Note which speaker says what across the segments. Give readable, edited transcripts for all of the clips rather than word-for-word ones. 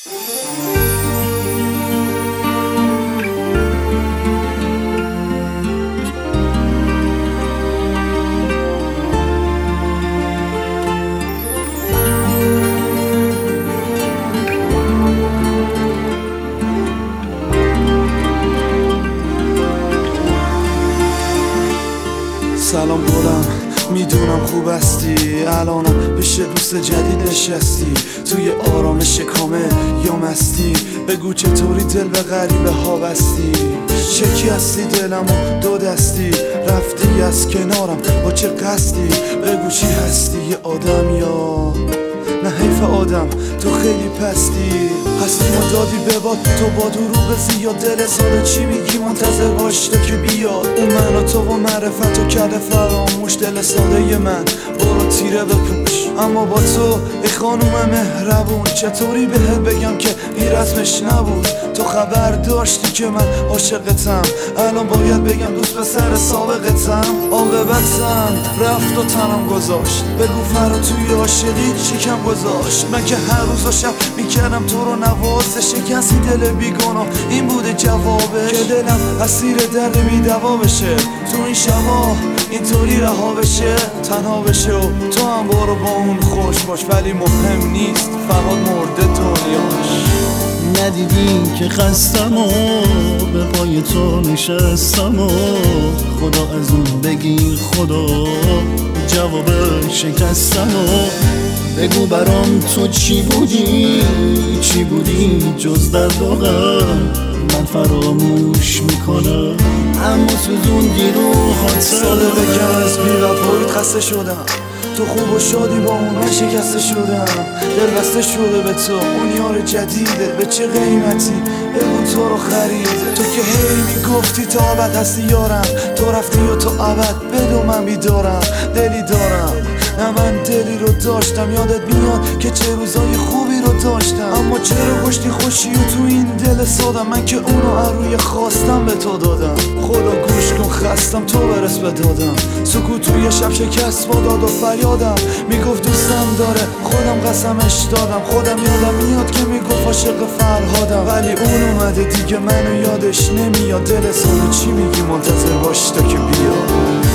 Speaker 1: سلام گلم، میدونم خوب هستی، الانم پیش دوست جدید نشستی، توی آرامش کامل یا مستی، بگو چطوری دل به غریبه ها بستی، شکستی دلمو دو دستی، رفتی از کنارم با چه قصدی، بگو چی هستی، یه آدم یا نه حیف آدم، تو خیلی پستی، هستی ما دادی به باد، تو با دروغ زیاد دل ساده چی میگی، منتظر باش تو که بیاد، اون من و تو و معرفتو کرده فراموش، دل ساده من برو تیره بپوش، اما با تو ای خانوم مهربون، چطوری بهت بگم که این رسمش نبود، تو خبر داشتی که من عاشقتم، الان باید بگم دوست به سر سابقتم، عاقبتم رفت و تنم گذاشت، بگو فرا توی عاشقی چی کم گذاشت، من که هر روز و شب میکردم تو رو نوازه، شکستی دل بیگناه این بوده جوابش، که دلم اسیر درد میدوا بشه، تو این شبا اینطوری رها بشه، تنها بشه و تو هم برو با اون خوش باش، ولی مهم نیست فقط مرده دنیاش.
Speaker 2: ندیدی که خستم و به پای تو نشستم و خدا از اون بگیر خدا، جواب شکستم و بگو برام تو چی بودی جز درد و غم، من فراموش میکنم اما سوزوندی روحات،
Speaker 1: ساده بگم از بی‌وفاییت خسته شدم، تو خوب و شادی با اون من شکسته شدم، دل بسته شده به تو، اون یار جدیده به چه قیمتی، بگو تو رو خریده، تو که هی میگفتی تا ابد هستی یارم، تو رفتی و تو ابد بدو من بیدارم، دلی دارم نه من دلی رو داشتم، یادت میاد که چه روزای خوبی رو داشتم، اما چرا کشتی خوشی و تو این دل سادم، من که اونو اروی خواستم به تو دادم، خدا گوش کن خستم تو برس به دادم، سکوت توی شب شکست با داد و فریادم، میگفت دوستم داره خودم قسمش دادم، خودم یادم میاد که میگفت عاشق فرهادم، ولی اون اومده دیگه منو یادش نمیاد، دل ساده چی میگی منتظر باش تا که بیاد،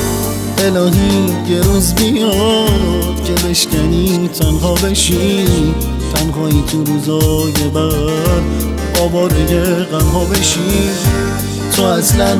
Speaker 2: الهی یه روز بیاد که بشکنی تنها بشی، تنهایی تو روزای بعد آواره غمها بشی، تو اصلا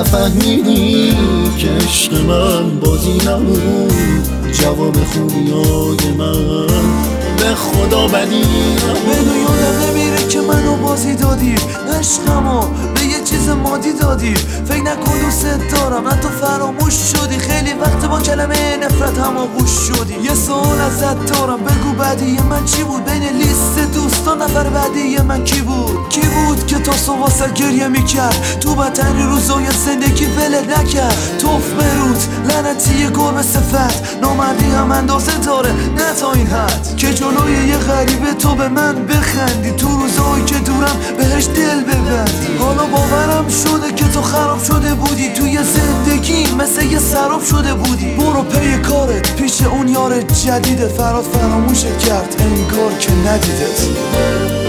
Speaker 2: نفهمیدی که عشق من بازی نبود، جواب خوبیای من به خدا بدی
Speaker 1: منو یادم نمیره که منو بازی دادی، عشقمو به یه چیز مادی دادی، فکر نکن دوست دارم نه تو فراموش شدی، خیلی وقت با کلمه نفرت هماغوش شدی، یه سوال ازت دارم بگو بعدی من چی بود، بین لیست دوستان نفر بعدی من کی بود که تا صبح واسه گریه میکرد، تو بدترین روزای زندگی ولت نکرد، توف بروت لعنتی گربه صفت، نامردی هم اندازه داره نه تا این حد، که جلوی یه غریبه تو به من بخندی، تو روزایی که دورم بهش دل ببندی، حالا باورم شده که تو خراب شده بودی، توی زندگی مثل یه سراب شده بودی، برو پی کارت پیش اون یار جدیدت، فراموشت کرد انگار که ندیدت.